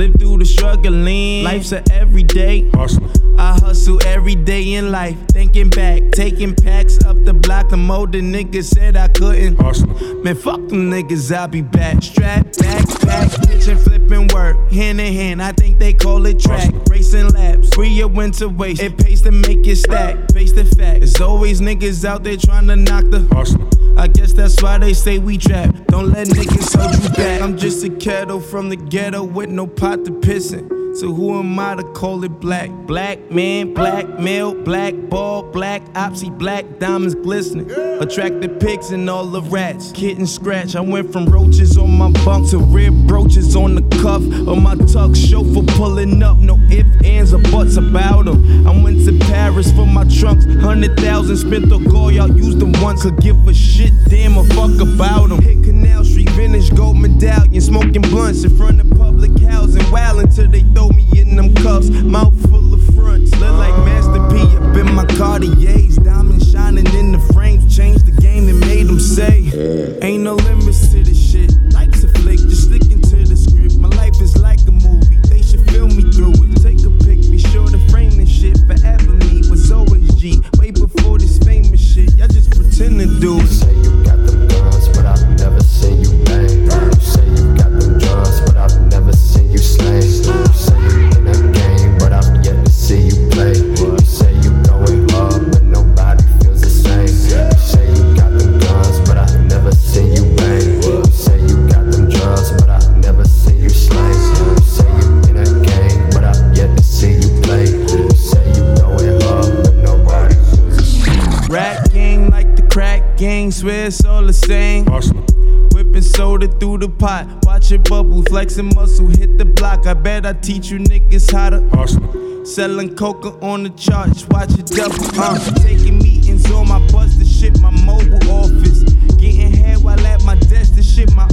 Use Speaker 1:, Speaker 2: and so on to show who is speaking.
Speaker 1: Live through the struggling, life's a everyday hustle. I hustle every day in life, thinking back, taking packs up the block. The older niggas said I couldn't hustle. Man, fuck them niggas, I'll be back. Strap, backpack, pitching, flipping work, hand in hand, I think they call it track. Racing laps, free your winter waste, it pays to make it stack. Face the fact, there's always niggas out there trying to knock the hustle. I guess that's why they say we trap. Don't let niggas hold you back. I'm just a kettle from the ghetto with no pot to piss in. So who am I to call it black? Black man, black male, black ball, black opsy, black diamonds glistening. Attract the pigs and all the rats. Kitten scratch. I went from roaches on my bunk to rib brooches on the cuff of my tux. Chauffeur pulling up, no ifs, ands, or buts about them. I went to Paris for my trunks. 100,000 spent the goal, y'all used them once. Could give a shit, damn a fuck about them. Hit Canal Street, vintage gold medallion, smoking blunts in front of public housing. Wild until they throw me in them cuffs, mouth full of fronts. Look like Master P up in my Cartiers. Diamonds shining in the frames, changed the game and made them say, ain't no limits to this shit. Life's a flick, just sticking to the script. My life is like a movie, they should film me through it. Take a pic, be sure to frame this shit. Forever me was always G, way before this famous shit. Y'all just pretend to do it.
Speaker 2: You say you got them guns, but I've never seen you bang. You say you got them drugs, but I've never seen you slang. You say you in that game, but I've yet to see you play. You say you going hard, but nobody feels the same. You say you got them guns, but I've never seen you bang. You say you got them drugs, but I've never seen you slang. You say you in that game, but I've yet to see you play. You say you going hard, but nobody feels the same.
Speaker 1: Rap gang like the crack gang, swear it's all the same. Whipping soda through the pot, watch it bubble, flexing muscle, hit the block. I bet I teach you niggas how to hustle. Selling coca on the charts, watch it double. Taking meetings on my bus, the shit, my mobile office. Getting head while at my desk, the shit, my